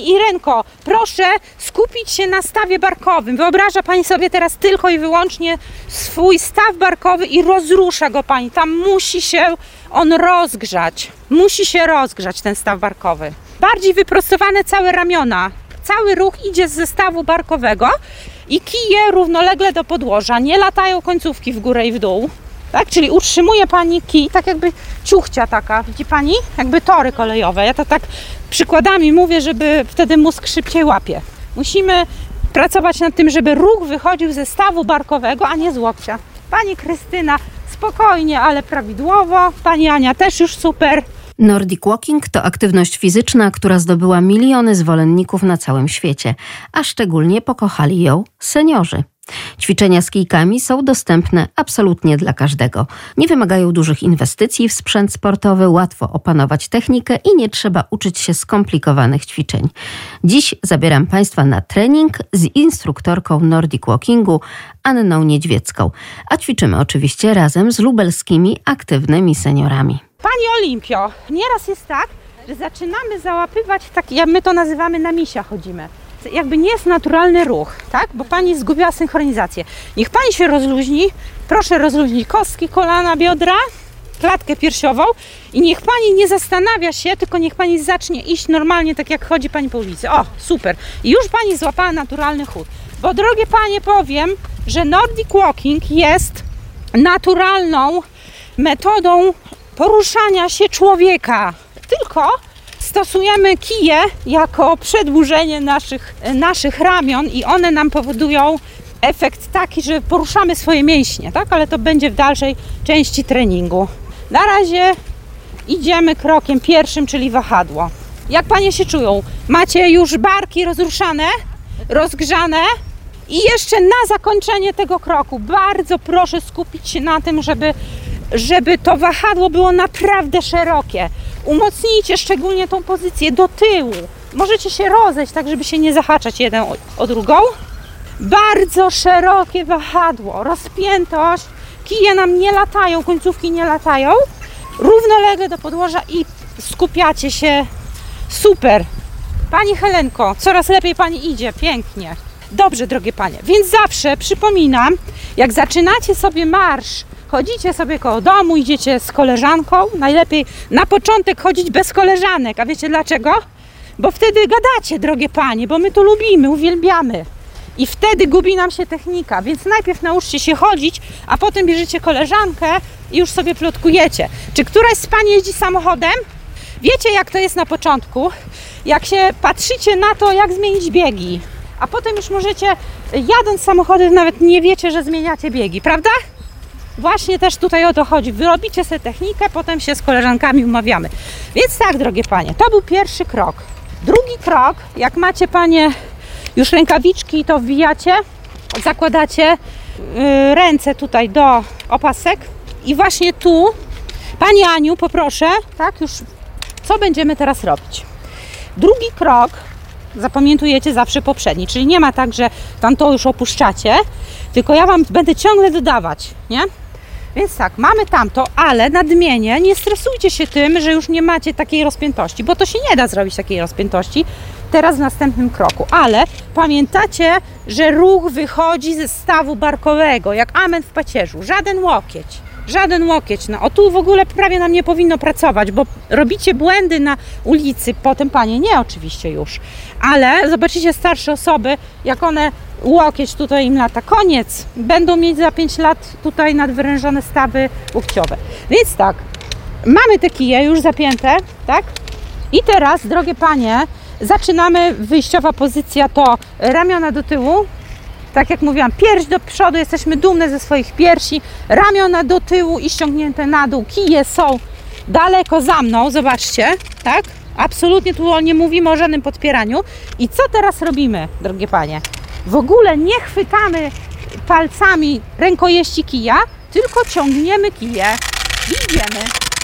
Pani Irenko, proszę skupić się na stawie barkowym. Wyobraża Pani sobie teraz tylko i wyłącznie swój staw barkowy i rozrusza go Pani. Tam musi się on rozgrzać. Musi się rozgrzać ten staw barkowy. Bardziej wyprostowane całe ramiona. Cały ruch idzie z zestawu barkowego i kije równolegle do podłoża. Nie latają końcówki w górę i w dół. Tak? Czyli utrzymuje Pani kij, tak jakby ciuchcia taka, widzi Pani? Jakby tory kolejowe. Ja to tak przykładami mówię, żeby wtedy mózg szybciej łapie. Musimy pracować nad tym, żeby ruch wychodził ze stawu barkowego, a nie z łokcia. Pani Krystyna spokojnie, ale prawidłowo. Pani Ania też już super. Nordic Walking to aktywność fizyczna, która zdobyła miliony zwolenników na całym świecie, a szczególnie pokochali ją seniorzy. Ćwiczenia z kijkami są dostępne absolutnie dla każdego. Nie wymagają dużych inwestycji w sprzęt sportowy, łatwo opanować technikę i nie trzeba uczyć się skomplikowanych ćwiczeń. Dziś zabieram Państwa na trening z instruktorką Nordic Walkingu Anną Niedźwiecką, a ćwiczymy oczywiście razem z lubelskimi aktywnymi seniorami. Pani Olimpio, nieraz jest tak, że zaczynamy załapywać, my to nazywamy na misia chodzimy. Jakby nie jest naturalny ruch, tak? Bo Pani zgubiła synchronizację. Niech Pani się rozluźni, proszę rozluźnić kostki, kolana, biodra, klatkę piersiową i niech Pani nie zastanawia się, tylko niech Pani zacznie iść normalnie, tak jak chodzi Pani po ulicy. O, super. I już Pani złapała naturalny chód. Bo drogie Panie, powiem, że Nordic Walking jest naturalną metodą poruszania się człowieka. Tylko stosujemy kije jako przedłużenie naszych ramion i one nam powodują efekt taki, że poruszamy swoje mięśnie, tak? Ale to będzie w dalszej części treningu. Na razie idziemy krokiem pierwszym, czyli wahadło. Jak Panie się czują? Macie już barki rozruszane, rozgrzane? I jeszcze na zakończenie tego kroku bardzo proszę skupić się na tym, żeby to wahadło było naprawdę szerokie. Umocnijcie szczególnie tą pozycję do tyłu. Możecie się rozejść, tak żeby się nie zahaczać jeden o drugą. Bardzo szerokie wahadło, rozpiętość. Kije nam nie latają, końcówki nie latają. Równolegle do podłoża i skupiacie się. Super. Pani Helenko, coraz lepiej Pani idzie, pięknie. Dobrze, drogie Panie, więc zawsze przypominam, jak zaczynacie sobie marsz, chodzicie sobie koło domu, idziecie z koleżanką, najlepiej na początek chodzić bez koleżanek, a wiecie dlaczego? Bo wtedy gadacie, drogie Panie, bo my to lubimy, uwielbiamy i wtedy gubi nam się technika, więc najpierw nauczcie się chodzić, a potem bierzecie koleżankę i już sobie plotkujecie. Czy któraś z Pań jeździ samochodem? Wiecie, jak to jest na początku, jak się patrzycie na to, jak zmienić biegi, a potem już możecie, jadąc samochodem, nawet nie wiecie, że zmieniacie biegi, prawda? Właśnie też tutaj o to chodzi. Wy robicie sobie technikę, potem się z koleżankami umawiamy. Więc tak, drogie Panie, to był pierwszy krok. Drugi krok, jak macie Panie już rękawiczki, to wbijacie, zakładacie ręce tutaj do opasek i właśnie tu, Pani Aniu, poproszę, tak, już co będziemy teraz robić. Drugi krok, zapamiętujecie zawsze poprzedni, czyli nie ma tak, że tam to już opuszczacie, tylko ja Wam będę ciągle dodawać, nie? Więc tak, mamy tamto, ale nadmienię, nie stresujcie się tym, że już nie macie takiej rozpiętości, bo to się nie da zrobić takiej rozpiętości teraz w następnym kroku, ale pamiętacie, że ruch wychodzi ze stawu barkowego, jak amen w pacierzu, żaden łokieć. Żaden łokieć. No, o tu w ogóle prawie nam nie powinno pracować, bo robicie błędy na ulicy, potem Panie nie oczywiście już, ale zobaczycie starsze osoby, jak one łokieć tutaj im lata, koniec, będą mieć za 5 lat tutaj nadwyrężone stawy łokciowe. Więc tak, mamy te kije już zapięte, tak? I teraz, drogie Panie, zaczynamy, wyjściowa pozycja to ramiona do tyłu, tak jak mówiłam, pierś do przodu, jesteśmy dumne ze swoich piersi, ramiona do tyłu i ściągnięte na dół, kije są daleko za mną, zobaczcie, tak? Absolutnie tu nie mówimy o żadnym podpieraniu. I co teraz robimy, drogie Panie? W ogóle nie chwytamy palcami rękojeści kija, tylko ciągniemy kije i idziemy.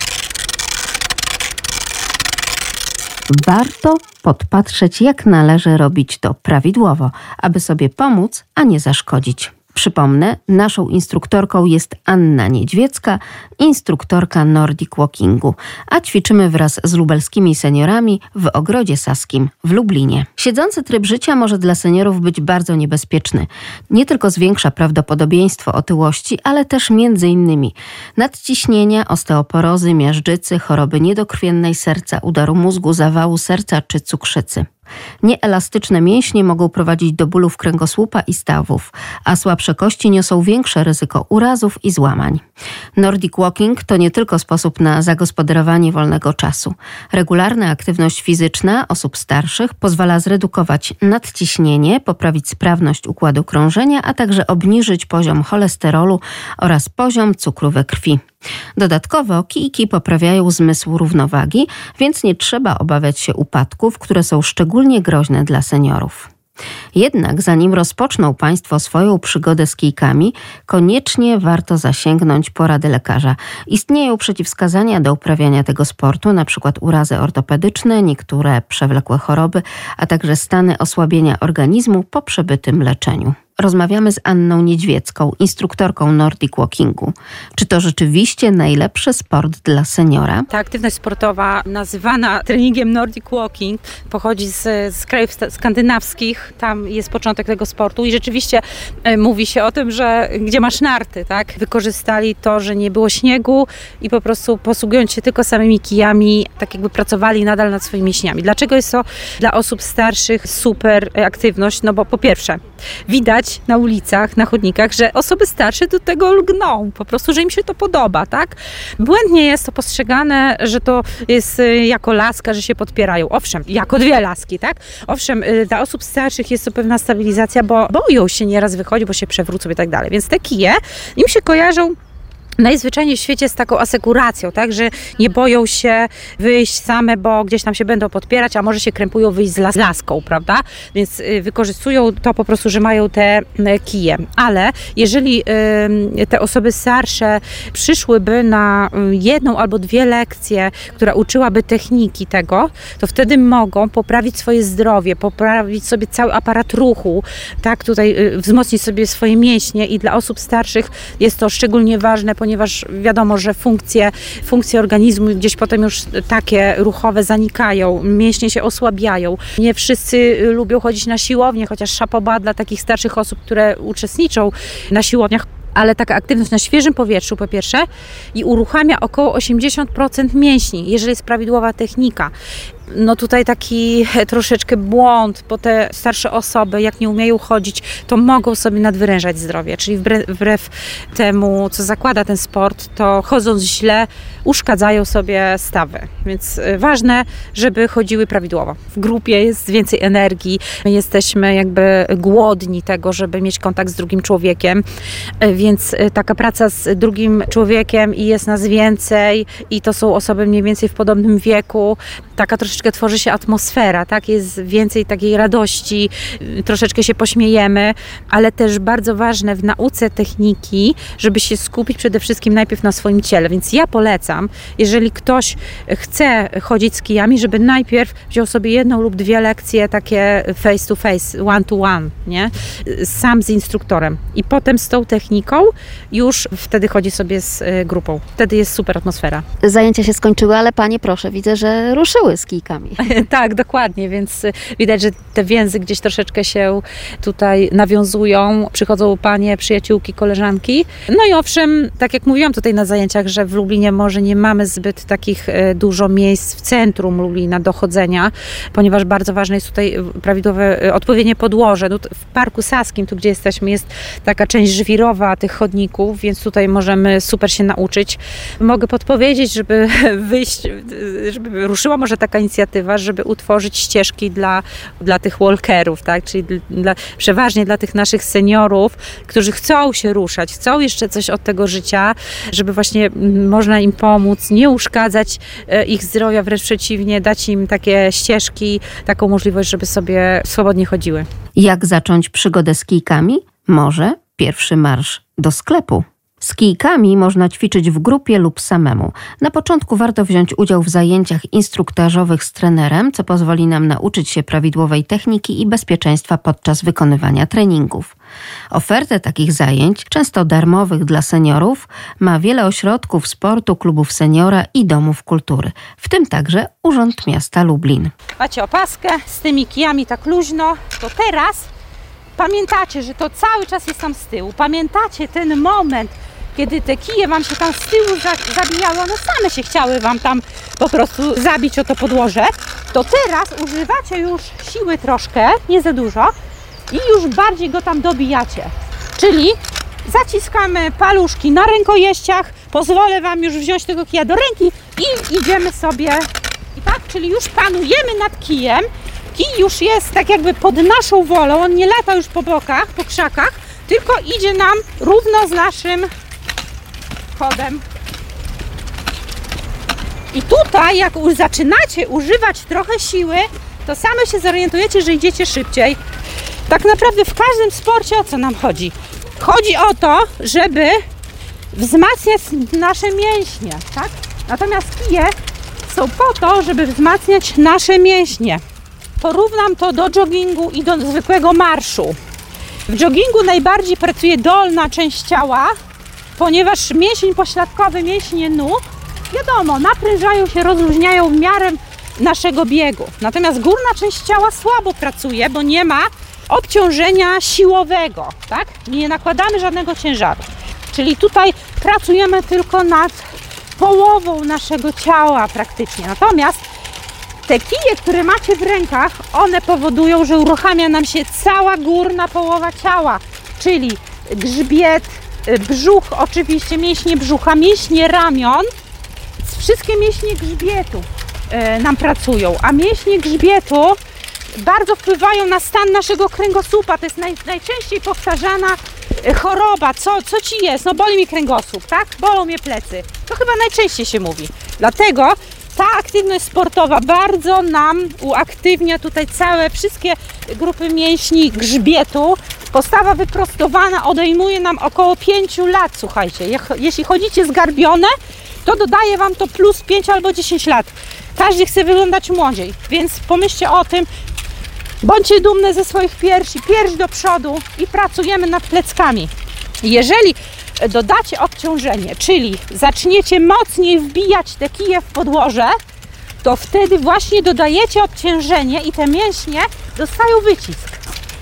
Warto podpatrzeć, jak należy robić to prawidłowo, aby sobie pomóc, a nie zaszkodzić. Przypomnę, naszą instruktorką jest Anna Niedźwiecka, instruktorka Nordic Walkingu, a ćwiczymy wraz z lubelskimi seniorami w Ogrodzie Saskim w Lublinie. Siedzący tryb życia może dla seniorów być bardzo niebezpieczny. Nie tylko zwiększa prawdopodobieństwo otyłości, ale też m.in. nadciśnienia, osteoporozy, miażdżycy, choroby niedokrwiennej serca, udaru mózgu, zawału serca czy cukrzycy. Nieelastyczne mięśnie mogą prowadzić do bólów kręgosłupa i stawów, a słabsze kości niosą większe ryzyko urazów i złamań. Nordic Walking to nie tylko sposób na zagospodarowanie wolnego czasu. Regularna aktywność fizyczna osób starszych pozwala zredukować nadciśnienie, poprawić sprawność układu krążenia, a także obniżyć poziom cholesterolu oraz poziom cukru we krwi. Dodatkowo kijki poprawiają zmysł równowagi, więc nie trzeba obawiać się upadków, które są szczególnie groźne dla seniorów. Jednak zanim rozpoczną Państwo swoją przygodę z kijkami, koniecznie warto zasięgnąć porady lekarza. Istnieją przeciwwskazania do uprawiania tego sportu, np. urazy ortopedyczne, niektóre przewlekłe choroby, a także stany osłabienia organizmu po przebytym leczeniu. Rozmawiamy z Anną Niedźwiecką, instruktorką Nordic Walkingu. Czy to rzeczywiście najlepszy sport dla seniora? Ta aktywność sportowa nazywana treningiem Nordic Walking pochodzi z krajów skandynawskich. Tam jest początek tego sportu i rzeczywiście mówi się o tym, że gdzie masz narty, tak? Wykorzystali to, że nie było śniegu i po prostu posługując się tylko samymi kijami, tak jakby pracowali nadal nad swoimi mięśniami. Dlaczego jest to dla osób starszych super aktywność? No bo po pierwsze, widać na ulicach, na chodnikach, że osoby starsze do tego lgną, po prostu, że im się to podoba, tak? Błędnie jest to postrzegane, że to jest jako laska, że się podpierają. Owszem, jako dwie laski, tak? Owszem, dla osób starszych jest to pewna stabilizacja, bo boją się nieraz wychodzić, bo się przewrócą i tak dalej. Więc te kije im się kojarzą najzwyczajniej w świecie z taką asekuracją, tak, że nie boją się wyjść same, bo gdzieś tam się będą podpierać, a może się krępują wyjść z laską, prawda? Więc wykorzystują to po prostu, że mają te kije. Ale jeżeli te osoby starsze przyszłyby na jedną albo dwie lekcje, która uczyłaby techniki tego, to wtedy mogą poprawić swoje zdrowie, poprawić sobie cały aparat ruchu, tak, tutaj wzmocnić sobie swoje mięśnie i dla osób starszych jest to szczególnie ważne, ponieważ wiadomo, że funkcje organizmu gdzieś potem już takie ruchowe zanikają, mięśnie się osłabiają. Nie wszyscy lubią chodzić na siłownię, chociaż szapoba dla takich starszych osób, które uczestniczą na siłowniach. Ale taka aktywność na świeżym powietrzu po pierwsze i uruchamia około 80% mięśni, jeżeli jest prawidłowa technika. No tutaj taki troszeczkę błąd, bo te starsze osoby, jak nie umieją chodzić, to mogą sobie nadwyrężać zdrowie, czyli wbrew temu, co zakłada ten sport, to chodząc źle, uszkadzają sobie stawy. Więc ważne, żeby chodziły prawidłowo. W grupie jest więcej energii, my jesteśmy jakby głodni tego, żeby mieć kontakt z drugim człowiekiem, więc taka praca z drugim człowiekiem i jest nas więcej i to są osoby mniej więcej w podobnym wieku, taka troszeczkę tworzy się atmosfera, tak? Jest więcej takiej radości, troszeczkę się pośmiejemy, ale też bardzo ważne w nauce techniki, żeby się skupić przede wszystkim najpierw na swoim ciele. Więc ja polecam, jeżeli ktoś chce chodzić z kijami, żeby najpierw wziął sobie jedną lub dwie lekcje takie face to face, one to one, nie? Sam z instruktorem. I potem z tą techniką już wtedy chodzi sobie z grupą. Wtedy jest super atmosfera. Zajęcia się skończyły, ale panie, proszę, widzę, że ruszyły z kijkami. Tak, dokładnie, więc widać, że te więzy gdzieś troszeczkę się tutaj nawiązują. Przychodzą panie, przyjaciółki, koleżanki. No i owszem, tak jak mówiłam tutaj na zajęciach, że w Lublinie może nie mamy zbyt takich dużo miejsc w centrum Lublina do chodzenia, ponieważ bardzo ważne jest tutaj prawidłowe, odpowiednie podłoże. No, w Parku Saskim, tu gdzie jesteśmy, jest taka część żwirowa tych chodników, więc tutaj możemy super się nauczyć. Mogę podpowiedzieć, żeby wyjść, żeby ruszyła może taka inicjatywa, żeby utworzyć ścieżki dla tych walkerów, tak? Czyli przeważnie dla tych naszych seniorów, którzy chcą się ruszać, chcą jeszcze coś od tego życia, żeby właśnie można im pomóc, nie uszkadzać ich zdrowia, wręcz przeciwnie, dać im takie ścieżki, taką możliwość, żeby sobie swobodnie chodziły. Jak zacząć przygodę z kijkami? Może pierwszy marsz do sklepu. Z kijkami można ćwiczyć w grupie lub samemu. Na początku warto wziąć udział w zajęciach instruktażowych z trenerem, co pozwoli nam nauczyć się prawidłowej techniki i bezpieczeństwa podczas wykonywania treningów. Ofertę takich zajęć, często darmowych dla seniorów, ma wiele ośrodków sportu, klubów seniora i domów kultury, w tym także Urząd Miasta Lublin. Macie opaskę z tymi kijami tak luźno, to teraz pamiętacie, że to cały czas jest tam z tyłu. Pamiętacie ten moment, kiedy te kije wam się tam z tyłu zabijały, one same się chciały wam tam po prostu zabić o to podłoże. To teraz używacie już siły troszkę, nie za dużo i już bardziej go tam dobijacie. Czyli zaciskamy paluszki na rękojeściach, pozwolę wam już wziąć tego kija do ręki i idziemy sobie. I tak, czyli już panujemy nad kijem. Kij już jest tak jakby pod naszą wolą, on nie lata już po bokach, po krzakach, tylko idzie nam równo z naszym chodem. I tutaj, jak zaczynacie używać trochę siły, to same się zorientujecie, że idziecie szybciej. Tak naprawdę w każdym sporcie o co nam chodzi? Chodzi o to, żeby wzmacniać nasze mięśnie, tak? Natomiast kije są po to, żeby wzmacniać nasze mięśnie. Porównam to do joggingu i do zwykłego marszu. W joggingu najbardziej pracuje dolna część ciała, ponieważ mięsień pośladkowy, mięśnie nóg, wiadomo, naprężają się, rozluźniają w miarę naszego biegu. Natomiast górna część ciała słabo pracuje, bo nie ma obciążenia siłowego, tak? Nie nakładamy żadnego ciężaru. Czyli tutaj pracujemy tylko nad połową naszego ciała praktycznie. Natomiast te kije, które macie w rękach, one powodują, że uruchamia nam się cała górna połowa ciała, czyli grzbiet, brzuch, oczywiście mięśnie brzucha, mięśnie ramion, wszystkie mięśnie grzbietu nam pracują, a mięśnie grzbietu bardzo wpływają na stan naszego kręgosłupa. To jest najczęściej powtarzana choroba. Co ci jest? No boli mi kręgosłup, tak? Bolą mnie plecy. To chyba najczęściej się mówi. Dlatego ta aktywność sportowa bardzo nam uaktywnia tutaj wszystkie grupy mięśni grzbietu. Postawa wyprostowana odejmuje nam około 5 lat, słuchajcie. Jeśli chodzicie zgarbione, to dodaje wam to plus 5 albo 10 lat. Każdy chce wyglądać młodziej, więc pomyślcie o tym. Bądźcie dumne ze swoich piersi, pierś do przodu i pracujemy nad pleckami. Jeżeli dodacie obciążenie, czyli zaczniecie mocniej wbijać te kije w podłoże, to wtedy właśnie dodajecie obciążenie i te mięśnie dostają wycisk.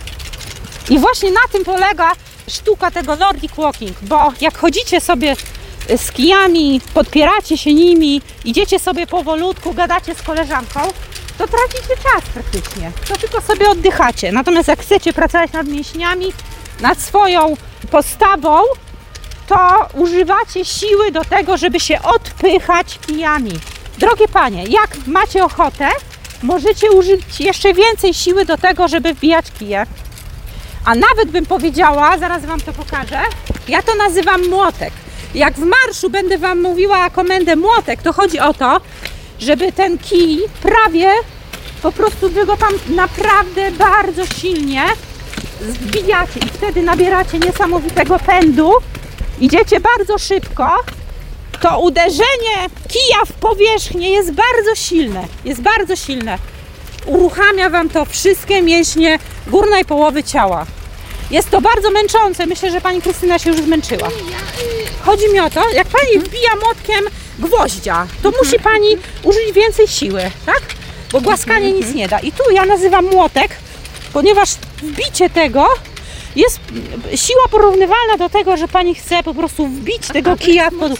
I właśnie na tym polega sztuka tego Nordic Walking, bo jak chodzicie sobie z kijami, podpieracie się nimi, idziecie sobie powolutku, gadacie z koleżanką, to tracicie czas praktycznie, to tylko sobie oddychacie. Natomiast jak chcecie pracować nad mięśniami, nad swoją postawą, to używacie siły do tego, żeby się odpychać kijami. Drogie panie, jak macie ochotę, możecie użyć jeszcze więcej siły do tego, żeby wbijać kije. A nawet bym powiedziała, zaraz wam to pokażę, ja to nazywam młotek. Jak w marszu będę wam mówiła komendę młotek, to chodzi o to, żeby ten kij prawie po prostu wy go tam naprawdę bardzo silnie zbijacie i wtedy nabieracie niesamowitego pędu, idziecie bardzo szybko, to uderzenie kija w powierzchnię jest bardzo silne, uruchamia wam to wszystkie mięśnie górnej połowy ciała. Jest to bardzo męczące, myślę, że pani Krystyna się już zmęczyła. Chodzi mi o to, jak pani wbija młotkiem gwoździa, to musi pani użyć więcej siły, tak? Bo głaskanie nic nie da. I tu ja nazywam młotek, ponieważ wbicie tego jest siła porównywalna do tego, że pani chce po prostu wbić tego kija pod...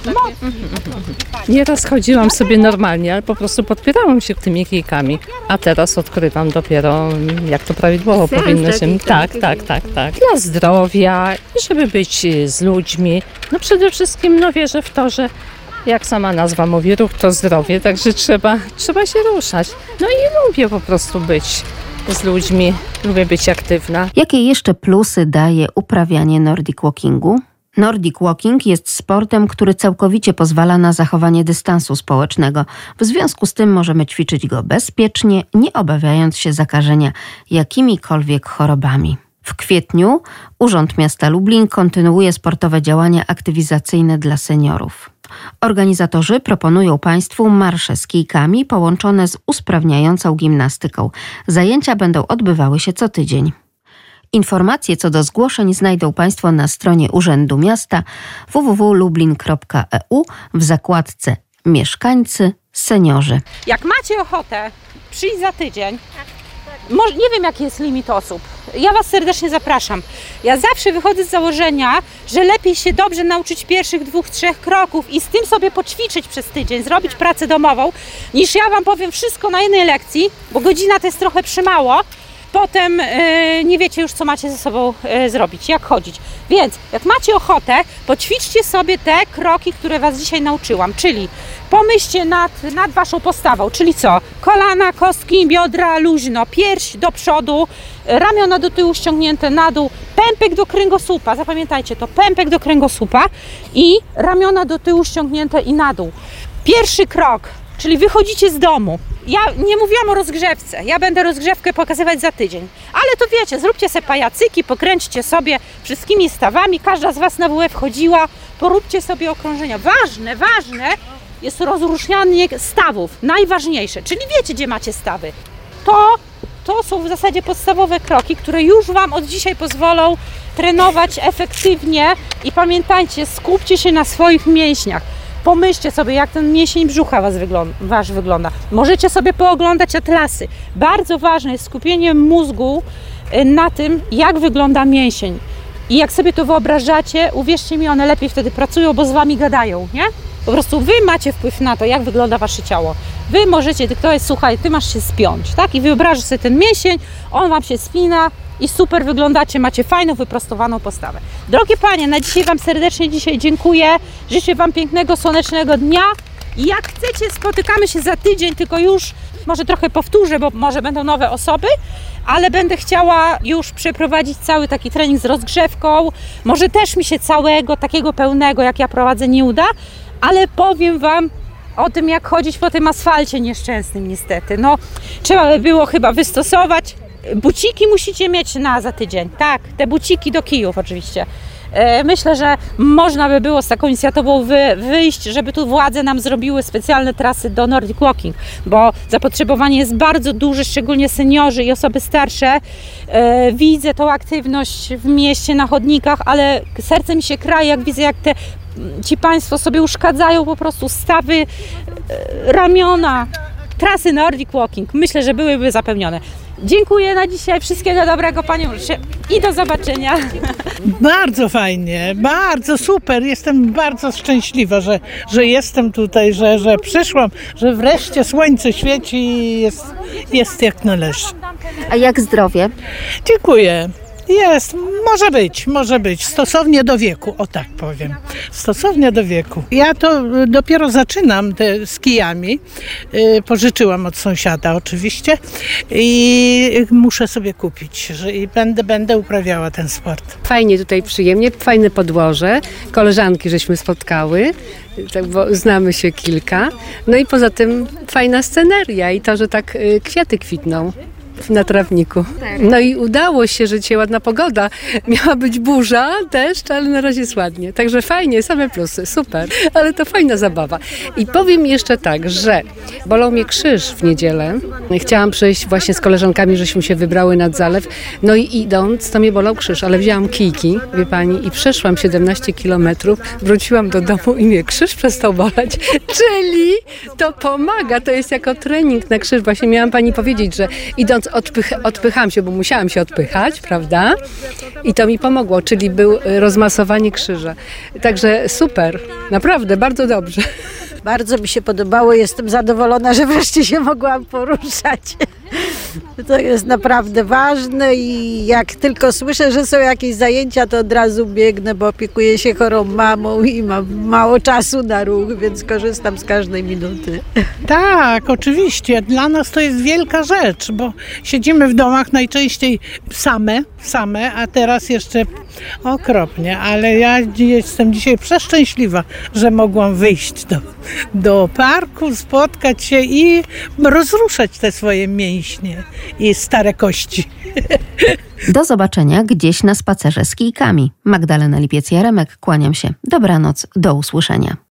Nieraz chodziłam sobie normalnie, ale po prostu podpierałam się tymi kijkami, a teraz odkrywam dopiero, jak to prawidłowo powinno się... Tak. Dla zdrowia, żeby być z ludźmi. No przede wszystkim wierzę w to, że jak sama nazwa mówi, ruch to zdrowie, także trzeba się ruszać. No i lubię po prostu być z ludźmi, lubię być aktywna. Jakie jeszcze plusy daje uprawianie Nordic Walkingu? Nordic Walking jest sportem, który całkowicie pozwala na zachowanie dystansu społecznego. W związku z tym możemy ćwiczyć go bezpiecznie, nie obawiając się zakażenia jakimikolwiek chorobami. W kwietniu Urząd Miasta Lublin kontynuuje sportowe działania aktywizacyjne dla seniorów. Organizatorzy proponują Państwu marsze z kijkami połączone z usprawniającą gimnastyką. Zajęcia będą odbywały się co tydzień. Informacje co do zgłoszeń znajdą Państwo na stronie Urzędu Miasta www.lublin.eu w zakładce Mieszkańcy, seniorzy. Jak macie ochotę przyjść za tydzień, nie wiem jaki jest limit osób, ja Was serdecznie zapraszam. Ja zawsze wychodzę z założenia, że lepiej się dobrze nauczyć pierwszych 2-3 kroków i z tym sobie poćwiczyć przez tydzień, zrobić pracę domową, niż ja Wam powiem wszystko na jednej lekcji, bo godzina to jest trochę przymało. Potem nie wiecie już, co macie ze sobą zrobić, jak chodzić. Więc jak macie ochotę, poćwiczcie sobie te kroki, które Was dzisiaj nauczyłam. Czyli pomyślcie nad Waszą postawą, czyli co? Kolana, kostki, biodra, luźno, pierś do przodu, ramiona do tyłu ściągnięte na dół, pępek do kręgosłupa, zapamiętajcie to, pępek do kręgosłupa i ramiona do tyłu ściągnięte i na dół. Pierwszy krok, czyli wychodzicie z domu. Ja nie mówiłam o rozgrzewce, ja będę rozgrzewkę pokazywać za tydzień. Ale to wiecie, zróbcie sobie pajacyki, pokręćcie sobie wszystkimi stawami, każda z Was na WF chodziła, poróbcie sobie okrążenia. Ważne jest rozróżnianie stawów, najważniejsze, czyli wiecie, gdzie macie stawy. To są w zasadzie podstawowe kroki, które już Wam od dzisiaj pozwolą trenować efektywnie i skupcie się na swoich mięśniach. Pomyślcie sobie, jak ten mięsień brzucha Wasz wygląda. Możecie sobie pooglądać atlasy. Bardzo ważne jest skupienie mózgu na tym, jak wygląda mięsień. I jak sobie to wyobrażacie, uwierzcie mi, one lepiej wtedy pracują, bo z Wami gadają, nie? Po prostu Wy macie wpływ na to, jak wygląda Wasze ciało. Wy możecie, słuchaj, Ty masz się spiąć, tak? I wyobrażasz sobie ten mięsień, on Wam się spina i super wyglądacie, macie fajną, wyprostowaną postawę. Drogie Panie, na dzisiaj Wam serdecznie dziękuję. Życzę Wam pięknego, słonecznego dnia. I jak chcecie, spotykamy się za tydzień, tylko już może trochę powtórzę, bo może będą nowe osoby, ale będę chciała już przeprowadzić cały taki trening z rozgrzewką. Może też mi się całego, takiego pełnego, jak ja prowadzę, nie uda, ale powiem Wam o tym, jak chodzić po tym asfalcie nieszczęsnym niestety. No, trzeba by było chyba wystosować. Buciki musicie mieć za tydzień, tak, te buciki do kijów oczywiście. Myślę, że można by było z taką inicjatywą wyjść, żeby tu władze nam zrobiły specjalne trasy do Nordic Walking, bo zapotrzebowanie jest bardzo duże, szczególnie seniorzy i osoby starsze. Widzę tą aktywność w mieście, na chodnikach, ale serce mi się kraje, jak widzę, jak ci Państwo sobie uszkadzają po prostu stawy, ramiona. Trasy Nordic Walking, myślę, że byłyby zapełnione. Dziękuję na dzisiaj, wszystkiego dobrego Paniom i do zobaczenia. Bardzo fajnie, bardzo super, jestem bardzo szczęśliwa, że jestem tutaj, że przyszłam, że wreszcie słońce świeci i jest jak należy. A jak zdrowie? Dziękuję. Jest, może być, stosownie do wieku, o tak powiem, stosownie do wieku. Ja to dopiero zaczynam z kijami, pożyczyłam od sąsiada oczywiście i muszę sobie kupić i będę uprawiała ten sport. Fajnie tutaj, przyjemnie, fajne podłoże, koleżanki żeśmy spotkały, bo znamy się kilka, no i poza tym fajna sceneria i to, że tak kwiaty kwitną na trawniku. No i udało się, że dzisiaj ładna pogoda. Miała być burza, deszcz, ale na razie jest ładnie. Także fajnie, same plusy, super. Ale to fajna zabawa. I powiem jeszcze tak, że bolał mnie krzyż w niedzielę. Chciałam przejść właśnie z koleżankami, żeśmy się wybrały nad zalew. No i idąc, to mnie bolał krzyż, ale wzięłam kijki, wie pani, i przeszłam 17 kilometrów, wróciłam do domu i mnie krzyż przestał boleć. Czyli to pomaga, to jest jako trening na krzyż. Właśnie miałam pani powiedzieć, że idąc odpychałam się, bo musiałam się odpychać, prawda? I to mi pomogło, czyli był rozmasowanie krzyża. Także super, naprawdę, bardzo dobrze. Bardzo mi się podobało, jestem zadowolona, że wreszcie się mogłam poruszać. To jest naprawdę ważne i jak tylko słyszę, że są jakieś zajęcia, to od razu biegnę, bo opiekuję się chorą mamą i mam mało czasu na ruch, więc korzystam z każdej minuty. Tak, oczywiście. Dla nas to jest wielka rzecz, bo siedzimy w domach najczęściej same, a teraz jeszcze okropnie, ale ja jestem dzisiaj przeszczęśliwa, że mogłam wyjść do parku, spotkać się i rozruszać te swoje mięśnie i stare kości. Do zobaczenia gdzieś na spacerze z kijkami. Magdalena Lipiec-Jaremek, kłaniam się. Dobranoc, do usłyszenia.